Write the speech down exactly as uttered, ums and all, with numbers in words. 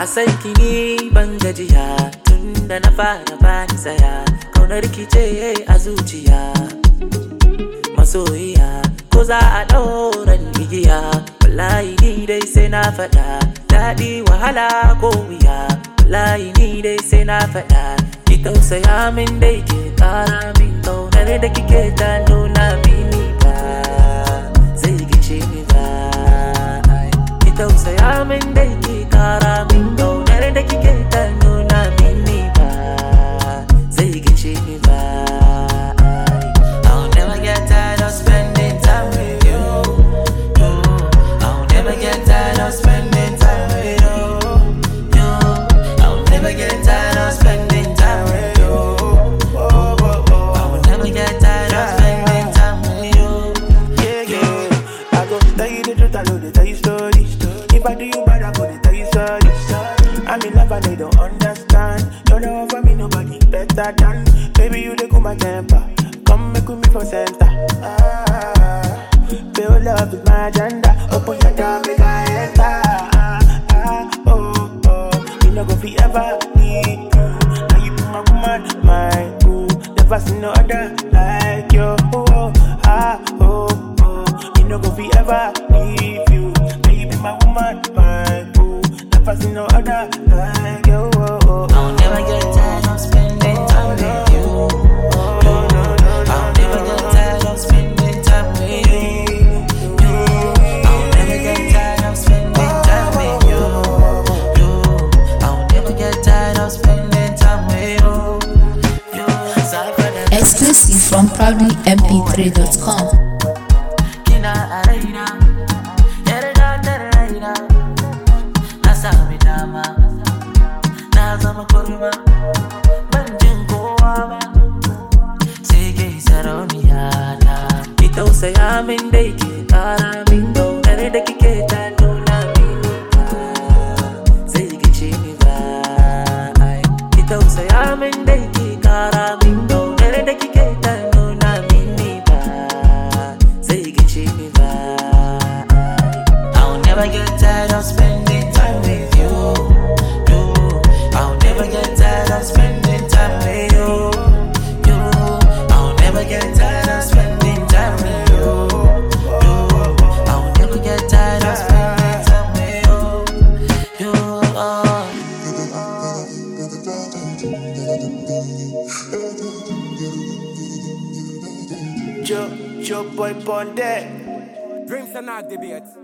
A san ki ni ban gajiya tunda na fara bani tsaya. Kaunar ki ce a zuciya masoyiya, ko za a ɗauran igiya wallahi ni dai sai na faɗa. Daɗi wahala ko wuya wallahi ni dai sai na faɗa. Ki tausaya min dai ki ƙara min ƙaunar da kike ta nuna mini ba zai gice ni ba. Ki tausaya min dai ki ƙara min ƙaunar da kike ta nuna mini ba zai gice ni ba. I'll never get tired of spending time with you. you. I'll never get tired of spending time with you. you. I'll never get tired of spending time with you. Oh, oh, oh. I will never get tired of spending time with you. Yeah, yeah. I go tell you the truth, I know they tell you stories. If I do you bad, I go to tell you sorry. I'm in love and they don't understand. Don't know for me, nobody better than. Baby, you the cool my temper. Come make with me for center. Ah, feel love is my agenda. Open your door, make I enter. Ah, ah, oh, oh. You know go forever need you. Now you be my woman, my boo. Never seen no other like you. Oh, oh, ah, oh, oh. You know go forever need you. Now you be my woman, my boo. Never seen no other like you. Oh, oh, I'll never get tired of spending time with you. I'll never get tired of spending time with you. I'll never get tired of spending time with you. I'll never get tired of spending time with you. Exclusive from proudly m p three dot com. Kina arena, yarda da raina, na sami dama, na zama kurma, ban jin kowa ba, sai ke sarauniya na. Ki tausaya min dai ki ƙara min ƙaunar da kike ta nuna mini ba zai gice ni ba. Ki tausaya min dai ki ƙara min ƙaunar da kike ta nuna mini ba zai gice ni ba. I'll never get tired of spending time with you. you. I'll never get tired of spending time with you. you. I'll never get tired of spending time with you. you. I'll never get tired of spending time with you. you. Oh. Joe, Joe boy Bondé. Dreams and not debate.